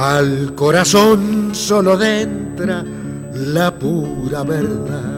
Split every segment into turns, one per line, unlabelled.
Al corazón solo entra la pura verdad.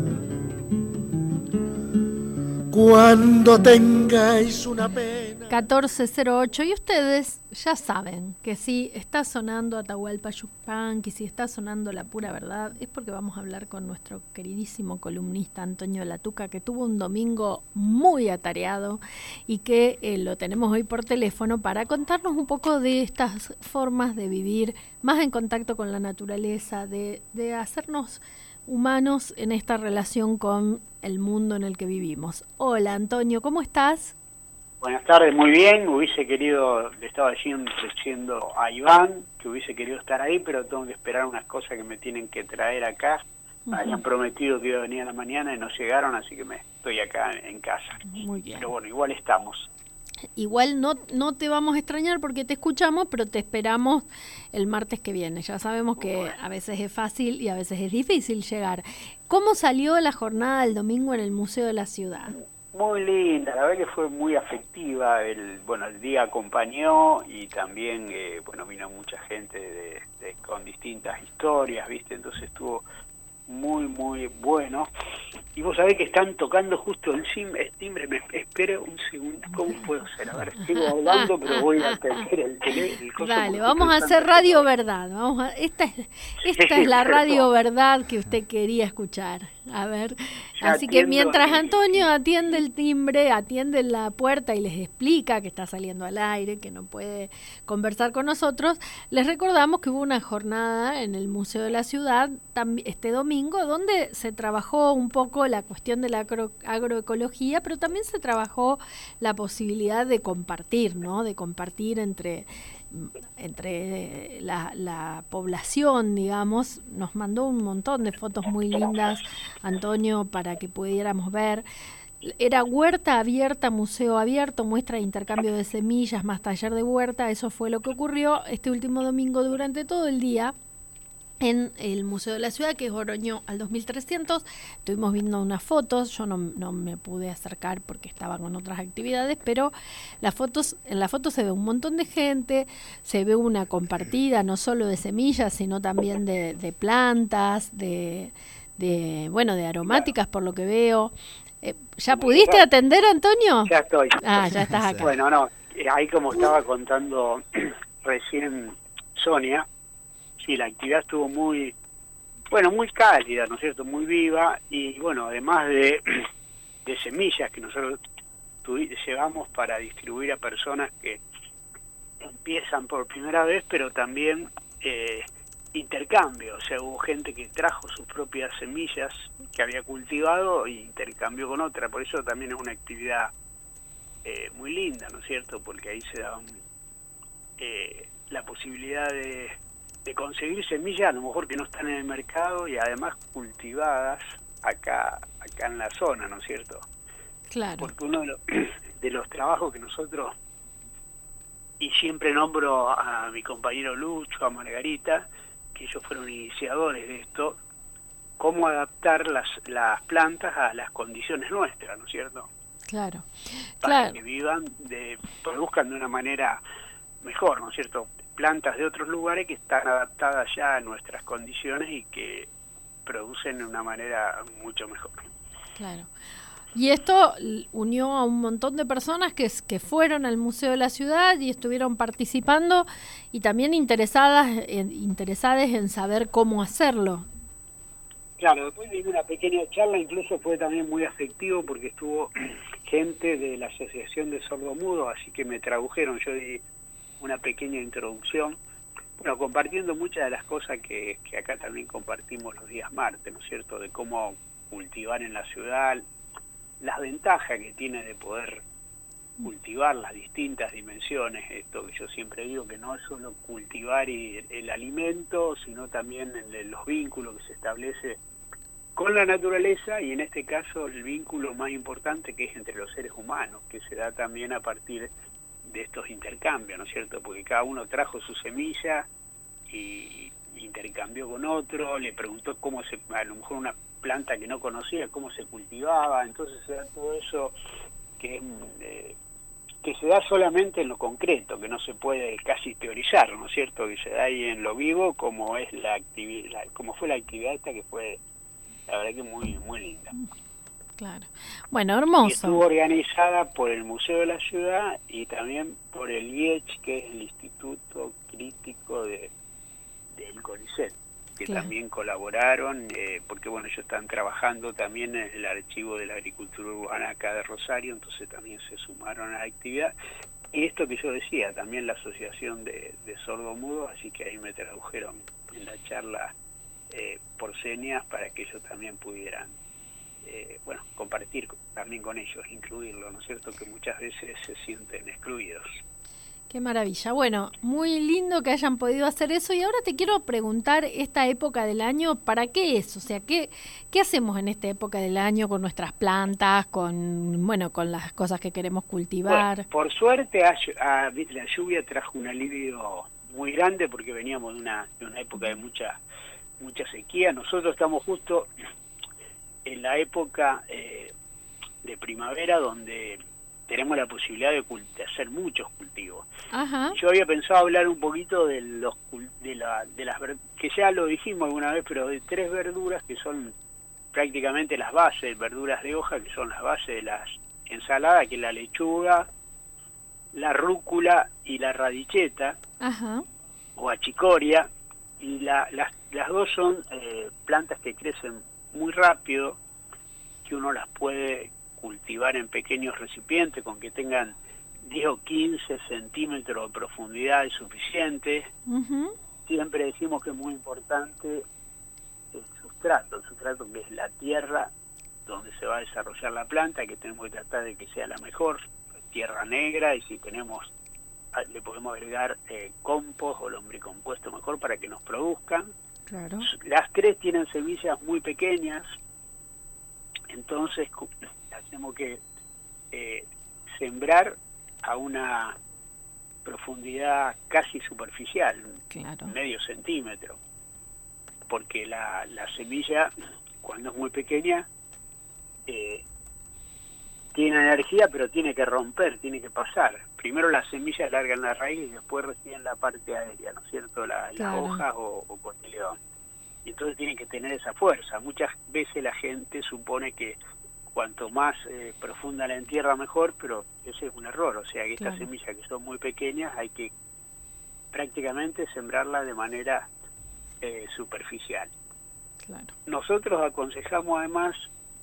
Cuando tengáis una pena.
1408, y ustedes ya saben que si está sonando Atahualpa Yupanqui, si está sonando La Pura Verdad, es porque vamos a hablar con nuestro queridísimo columnista Antonio Latuca, que tuvo un domingo muy atareado y que lo tenemos hoy por teléfono para contarnos un poco de estas formas de vivir más en contacto con la naturaleza, de hacernos humanos en esta relación con el mundo en el que vivimos. Hola Antonio, ¿cómo estás?
Buenas tardes, muy bien. Hubiese querido, le estaba diciendo a Iván que hubiese querido estar ahí, pero tengo que esperar unas cosas que me tienen que traer acá. Habían prometido que iba a venir a la mañana y no llegaron, así que estoy acá en casa.
Muy bien.
Pero bueno, igual estamos.
Igual no te vamos a extrañar porque te escuchamos, pero te esperamos el martes que viene. Ya sabemos que a veces es fácil y a veces es difícil llegar. ¿Cómo salió la jornada del domingo en el Museo de la Ciudad?
Muy linda, la verdad que fue muy afectiva. El día acompañó y también vino mucha gente con distintas historias, ¿viste? Entonces estuvo muy, muy bueno. Y vos sabés que están tocando justo el timbre. Espera un segundo, ¿cómo puedo hacer? A ver, sigo hablando, pero voy a atender el coso.
Dale, vamos a hacer Radio Verdad. Esta es la Radio Verdad que usted quería escuchar. A ver, así que mientras Antonio atiende el timbre, atiende la puerta y les explica que está saliendo al aire, que no puede conversar con nosotros, les recordamos que hubo una jornada en el Museo de la Ciudad este domingo donde se trabajó un poco la cuestión de la agroecología, pero también se trabajó la posibilidad de compartir, ¿no? De compartir entre la población, digamos. Nos mandó un montón de fotos muy lindas, Antonio, para que pudiéramos ver. Era huerta abierta, museo abierto, muestra de intercambio de semillas, más taller de huerta. Eso fue lo que ocurrió este último domingo durante todo el día en el Museo de la Ciudad, que es Oroño al 2300. Estuvimos viendo unas fotos, yo no me pude acercar porque estaba con otras actividades, pero en las fotos se ve un montón de gente, se ve una compartida no solo de semillas, sino también de plantas, de aromáticas, por lo que veo. ¿Ya pudiste atender, Antonio?
Ya estoy.
Ah, ya estás acá.
Bueno, no, ahí como estaba contando recién Sonia, sí, la actividad estuvo muy cálida, ¿no es cierto?, muy viva, y bueno, además de semillas que nosotros llevamos para distribuir a personas que empiezan por primera vez, pero también intercambio, o sea, hubo gente que trajo sus propias semillas que había cultivado e intercambió con otra, por eso también es una actividad muy linda, ¿no es cierto?, porque ahí se da la posibilidad de conseguir semillas a lo mejor que no están en el mercado y además cultivadas acá en la zona, ¿no es cierto?
Claro.
Porque uno de los trabajos que nosotros, y siempre nombro a mi compañero Lucho, a Margarita, que ellos fueron iniciadores de esto, cómo adaptar las plantas a las condiciones nuestras, ¿no es cierto?
Claro.
Para que produzcan de una manera mejor, ¿no es cierto?, plantas de otros lugares que están adaptadas ya a nuestras condiciones y que producen de una manera mucho mejor.
Claro. Y esto unió a un montón de personas que fueron al Museo de la Ciudad y estuvieron participando y también interesadas en saber cómo hacerlo.
Claro, después de una pequeña charla, incluso fue también muy afectivo porque estuvo gente de la Asociación de Sordomudos, así que me tradujeron, yo di una pequeña introducción, bueno, compartiendo muchas de las cosas que acá también compartimos los días martes, ¿no es cierto?, de cómo cultivar en la ciudad, las ventajas que tiene de poder cultivar las distintas dimensiones, esto que yo siempre digo, que no es solo cultivar el alimento, sino también los vínculos que se establece con la naturaleza, y en este caso el vínculo más importante que es entre los seres humanos, que se da también a partir de estos intercambios, ¿no es cierto?, porque cada uno trajo su semilla y intercambió con otro, le preguntó a lo mejor una planta que no conocía, cómo se cultivaba, entonces se da todo eso que es que se da solamente en lo concreto, que no se puede casi teorizar, ¿no es cierto? Que se da ahí en lo vivo, como es la actividad, como fue la actividad esta, que fue la verdad que muy muy linda.
Claro. Bueno,
Y estuvo
hermoso.
organizada por el Museo de la Ciudad y también por el IECH, que es el Instituto Crítico del CONICET, que
Claro.
también colaboraron, porque bueno, ellos están trabajando también en el archivo de la agricultura urbana acá de Rosario, entonces también se sumaron a la actividad. Y esto que yo decía, también la Asociación de Sordomudos, así que ahí me tradujeron en la charla por señas para que ellos también pudieran bueno, compartir también con ellos, incluirlo, ¿no es cierto? Que muchas veces se sienten excluidos.
Qué maravilla. Bueno, muy lindo que hayan podido hacer eso. Y ahora te quiero preguntar, esta época del año, ¿para qué es? O sea, ¿qué hacemos en esta época del año con nuestras plantas, con las cosas que queremos
Bueno,
cultivar?
por suerte la lluvia trajo un alivio muy grande porque veníamos de una época de mucha sequía. Nosotros estamos justo en la época de primavera, donde tenemos la posibilidad de hacer muchos cultivos.
Ajá.
Yo había pensado hablar un poquito de que ya lo dijimos alguna vez, pero de 3 verduras que son prácticamente las bases, verduras de hoja, que son las bases de las ensaladas, que es la lechuga, la rúcula y la radicheta,
Ajá.
o achicoria, y las dos son plantas que crecen muy rápido, que uno las puede cultivar en pequeños recipientes con que tengan 10 o 15 centímetros de profundidad es suficiente.
Uh-huh.
Siempre decimos que es muy importante el sustrato que es la tierra donde se va a desarrollar la planta, que tenemos que tratar de que sea la mejor, tierra negra, y si tenemos, le podemos agregar compost o lombricompuesto mejor para que nos produzcan.
Claro.
Las 3 tienen semillas muy pequeñas, entonces hacemos que sembrar a una profundidad casi superficial,
Claro.
medio centímetro, porque la semilla, cuando es muy pequeña, tiene energía, pero tiene que romper, tiene que pasar. Primero las semillas largan la raíz y después reciben la parte aérea, ¿no es cierto? Las
Claro.
hojas o cotiledones. Y entonces tienen que tener esa fuerza. Muchas veces la gente supone que cuanto más profunda la entierra mejor, pero ese es un error. O sea que estas
Claro.
semillas que son muy pequeñas hay que prácticamente sembrarlas de manera superficial.
Claro.
Nosotros aconsejamos además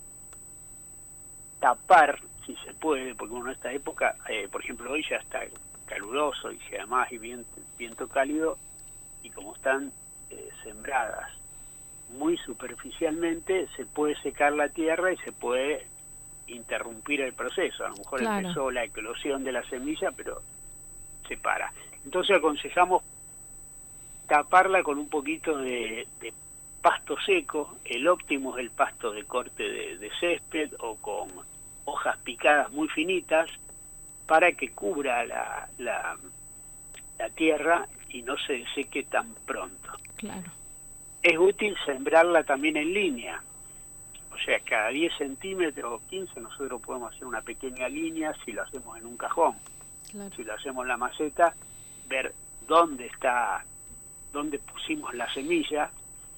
tapar, si se puede, porque bueno, en esta época, por ejemplo, hoy ya está caluroso y si además hay viento cálido, y como están sembradas muy superficialmente, se puede secar la tierra y se puede interrumpir el proceso. A lo mejor
Claro.
empezó la eclosión de la semilla, pero se para. Entonces aconsejamos taparla con un poquito de pasto seco. El óptimo es el pasto de corte de césped o con hojas picadas muy finitas para que cubra la tierra y no se seque tan pronto.
Claro.
Es útil sembrarla también en línea, o sea, cada 10 centímetros o 15 nosotros podemos hacer una pequeña línea si lo hacemos en un cajón.
Claro.
Si lo hacemos en la maceta, ver dónde pusimos la semilla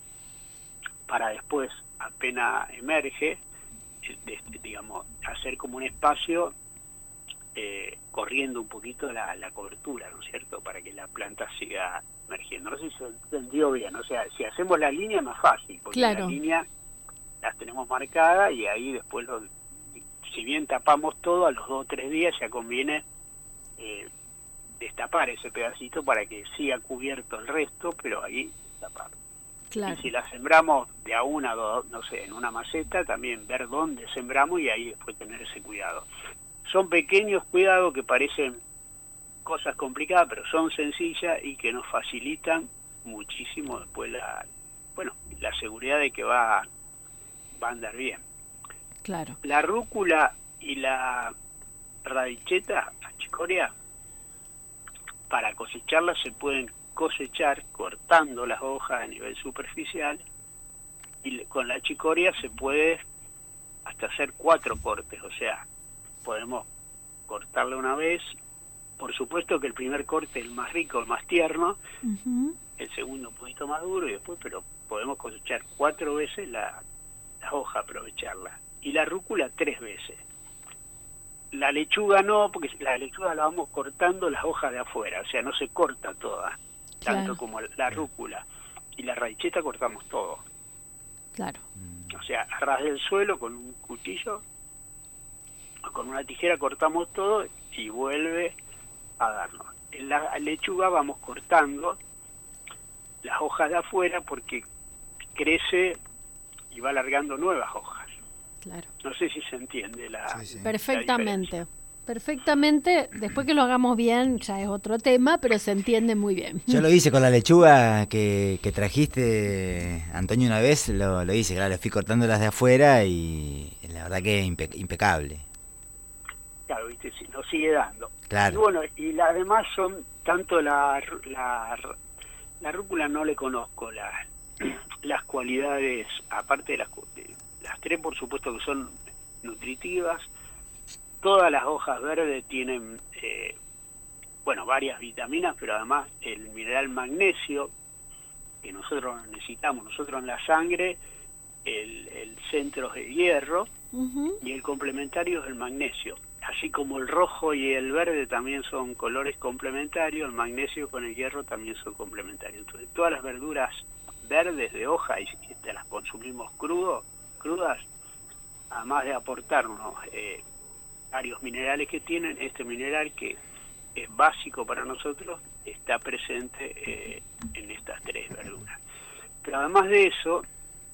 para después, apenas emerge, digamos, hacer como un espacio corriendo un poquito la cobertura, ¿no es cierto?, para que la planta siga emergiendo. No sé si se entendió bien, o sea, si hacemos la línea es más fácil, porque
Claro.
la línea las tenemos marcadas y ahí después, si bien tapamos todo, a los 2 o 3 días ya conviene destapar ese pedacito para que siga cubierto el resto, pero ahí tapar.
Claro.
Y si la sembramos de a una, no sé, en una maceta, también ver dónde sembramos y ahí después tener ese cuidado. Son pequeños cuidados que parecen cosas complicadas, pero son sencillas y que nos facilitan muchísimo después la seguridad de que va a andar bien.
Claro.
La rúcula y la radicheta, achicoria, para cosecharlas se pueden cosechar cortando las hojas a nivel superficial, y con la achicoria se puede hasta hacer 4 cortes, o sea, podemos cortarla una vez. Por supuesto que el primer corte es el más rico, el más tierno, el segundo un poquito más duro, y después, pero podemos cosechar 4 veces la hoja, aprovecharla. Y la rúcula 3 veces. La lechuga no, porque la lechuga la vamos cortando las hojas de afuera, o sea, no se corta toda, tanto como la rúcula. Y la radicheta cortamos todo.
Claro.
O sea, a ras del suelo con un cuchillo o con una tijera cortamos todo y vuelve a darnos. En la lechuga vamos cortando las hojas de afuera porque crece y va alargando nuevas hojas.
Claro.
No sé si se entiende
Sí. Perfectamente. Perfectamente, después que lo hagamos bien ya es otro tema, pero se entiende muy bien.
Yo lo hice con la lechuga que trajiste, Antonio, una vez, lo hice, claro, fui cortando las de afuera y la verdad que impecable.
Claro, viste, sí, nos sigue dando.
Claro.
Y bueno, y además son, tanto la rúcula no le conozco las cualidades, aparte de las 3 por supuesto que son nutritivas. Todas las hojas verdes tienen, varias vitaminas, pero además el mineral magnesio, que nosotros necesitamos, nosotros en la sangre, el centro es de hierro, y el complementario es el magnesio. Así como el rojo y el verde también son colores complementarios, el magnesio con el hierro también son complementarios. Entonces todas las verduras verdes de hoja, y te las consumimos crudas, además de aportarnos varios minerales que tienen, este mineral que es básico para nosotros está presente en estas 3 verduras. Pero además de eso,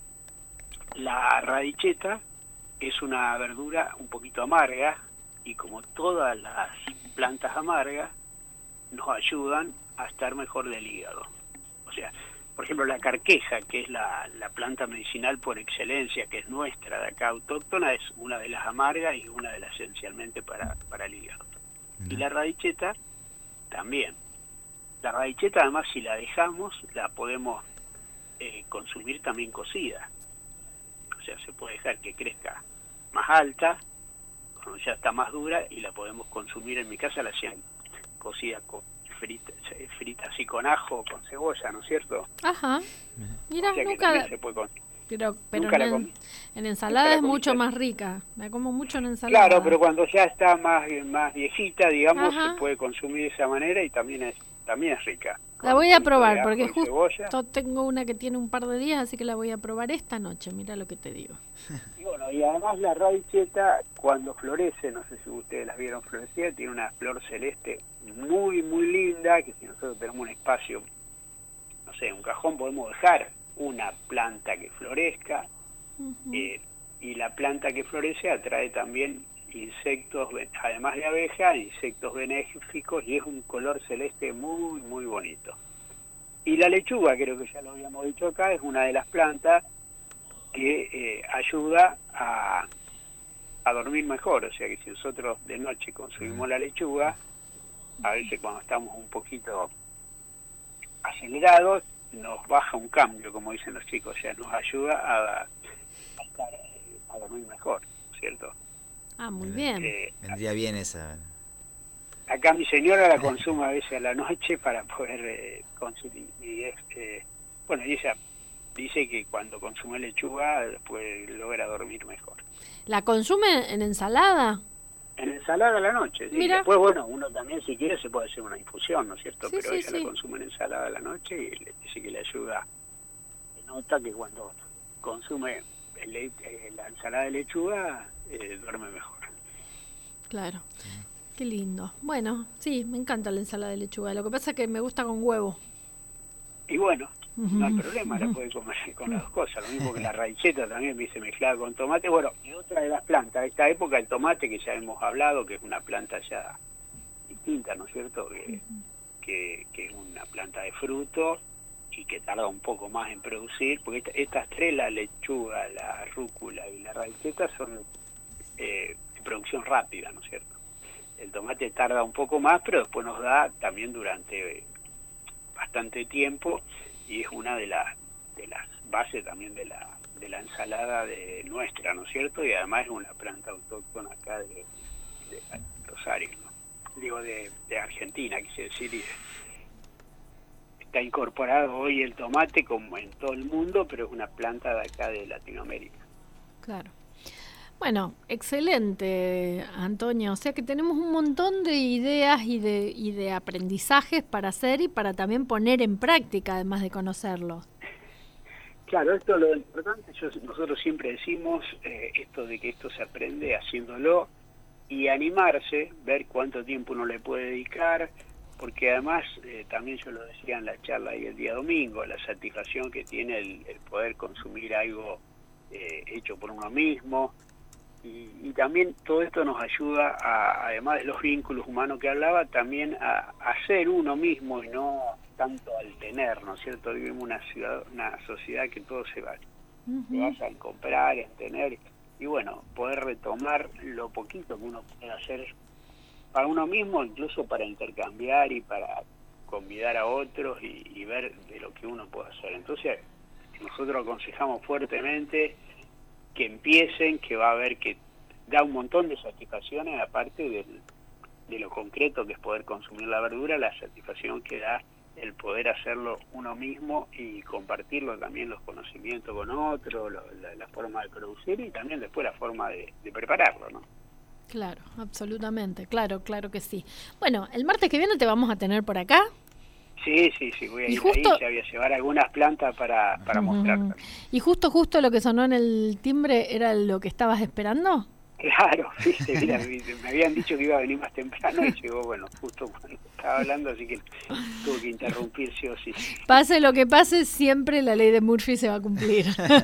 la radicheta es una verdura un poquito amarga, y como todas las plantas amargas, nos ayudan a estar mejor del hígado. O sea, por ejemplo, la carqueja, que es la planta medicinal por excelencia, que es nuestra, de acá autóctona, es una de las amargas y una de las esencialmente para el hígado. Y la radicheta también. La radicheta, además, si la dejamos, la podemos consumir también cocida. O sea, se puede dejar que crezca más alta, cuando ya está más dura, y la podemos consumir. En mi casa la hacían cocida frita así con ajo, con cebolla, ¿no es cierto?
Ajá. Mira,
o sea
nunca...
Se puede
pero
nunca
en ensalada es mucho más rica. La como mucho en ensalada.
Claro, pero cuando ya está más viejita, digamos,
Ajá.
se puede consumir de esa manera y también es rica.
La voy a probar porque
justo
justo tengo una que tiene un par de días, así que la voy a probar esta noche. Mira lo que te digo.
Y bueno, y además la radicheta, cuando florece, no sé si ustedes las vieron florecer, tiene una flor celeste muy, muy linda, que si nosotros tenemos un espacio, no sé, un cajón, podemos dejar una planta que florezca, y la planta que florece atrae también insectos, además de abejas, insectos benéficos, y es un color celeste muy, muy bonito. Y la lechuga, creo que ya lo habíamos dicho acá, es una de las plantas que ayuda a dormir mejor. O sea que si nosotros de noche consumimos la lechuga, a veces cuando estamos un poquito acelerados, nos baja un cambio, como dicen los chicos, o sea, nos ayuda a dormir mejor, ¿cierto?
Ah, muy bien.
Vendría bien esa.
Acá mi señora la consume a veces a la noche para poder consumir. Y bueno, y ella dice que cuando consume lechuga después logra dormir mejor.
¿La consume en ensalada?
En ensalada a la noche, sí.
Mira.
Después, bueno, uno también si quiere se puede hacer una infusión, ¿no es cierto?
Sí,
Pero
sí,
ella la consume en ensalada a la noche y le dice que le ayuda. Se nota que cuando consume la ensalada de lechuga, duerme mejor.
Claro. Qué lindo. Bueno, sí, me encanta la ensalada de lechuga. Lo que pasa es que me gusta con huevo.
Y bueno, no hay problema, la puede comer con las dos cosas. Lo mismo que la radicheta también dice mezclada con tomate. Bueno, y otra de las plantas de esta época, el tomate, que ya hemos hablado, que es una planta ya distinta, ¿no es cierto? Que es una planta de fruto y que tarda un poco más en producir, porque estas 3, la lechuga, la rúcula y la radicheta, son de producción rápida, ¿no es cierto? El tomate tarda un poco más, pero después nos da también durante bastante tiempo, y es una de las bases también de la ensalada de nuestra, ¿no es cierto? Y además es una planta autóctona acá de los Rosario, ¿no? Digo, de Argentina, quise decir, y está incorporado hoy el tomate como en todo el mundo, pero es una planta de acá de Latinoamérica.
Claro. Bueno, excelente, Antonio. O sea que tenemos un montón de ideas y de aprendizajes para hacer y para también poner en práctica, además de conocerlos.
Claro, esto es lo importante. Nosotros siempre decimos esto de que esto se aprende haciéndolo y animarse, ver cuánto tiempo uno le puede dedicar, porque además, también yo lo decía en la charla y el día domingo, la satisfacción que tiene el poder consumir algo hecho por uno mismo. Y también todo esto nos ayuda, además de los vínculos humanos que hablaba, también a ser uno mismo y no tanto al tener, ¿no es cierto? Vivimos una sociedad que todo se basa en comprar, en tener, y bueno, poder retomar lo poquito que uno puede hacer para uno mismo, incluso para intercambiar y para convidar a otros y ver de lo que uno puede hacer. Entonces, nosotros aconsejamos fuertemente que empiecen, que va a ver que da un montón de satisfacciones, aparte de lo concreto que es poder consumir la verdura, la satisfacción que da el poder hacerlo uno mismo y compartirlo también los conocimientos con otros, la forma de producir y también después la forma de prepararlo, ¿no?
Claro, absolutamente, claro que sí. Bueno, el martes que viene te vamos a tener por acá.
Sí, voy a ir ahí, ya voy a llevar algunas plantas para mostrar.
¿Y justo lo que sonó en el timbre era lo que estabas esperando?
Claro, viste, mira, me habían dicho que iba a venir más temprano y llegó, bueno, justo cuando estaba hablando, así que tuve que interrumpir sí o sí.
Pase lo que pase, siempre la ley de Murphy se va a cumplir.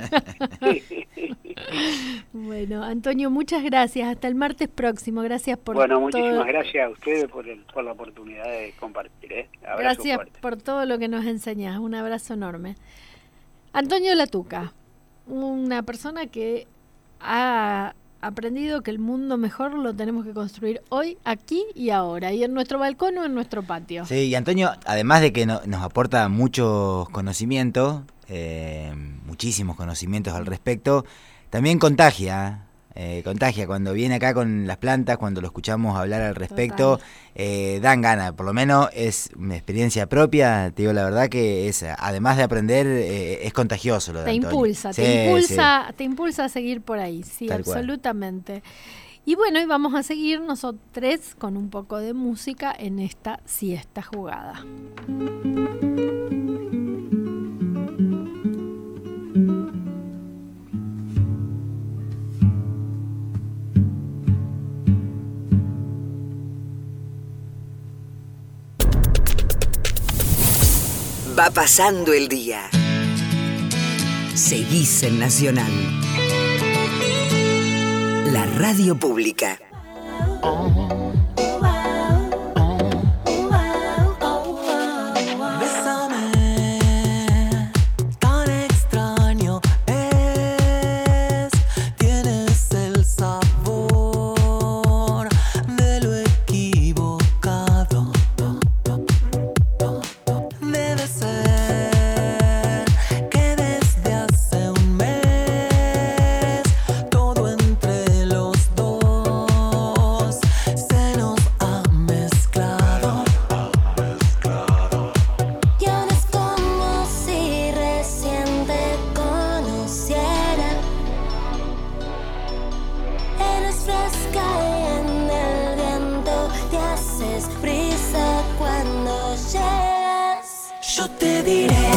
Bueno, Antonio, muchas gracias. Hasta el martes próximo. Gracias por
Bueno, muchísimas gracias a ustedes por la oportunidad de compartir. Abrazo
gracias
fuerte.
por todo lo que nos enseñás. Un abrazo enorme. Antonio Latuca, una persona que ha aprendido que el mundo mejor lo tenemos que construir hoy, aquí y ahora, y en nuestro balcón o en nuestro patio.
Sí, y Antonio, además de que nos aporta muchos conocimientos, muchísimos conocimientos al respecto, también contagia cuando viene acá con las plantas, cuando lo escuchamos hablar al respecto, dan ganas, por lo menos es una experiencia propia, te digo la verdad que es, además de aprender, es contagioso lo de Antonio.
Te impulsa a seguir por ahí, sí, tal absolutamente. Cual. Y bueno, y vamos a seguir nosotros con un poco de música en esta siesta jugada.
Va pasando el día. Seguís en Nacional. La radio pública.
Yo te diré.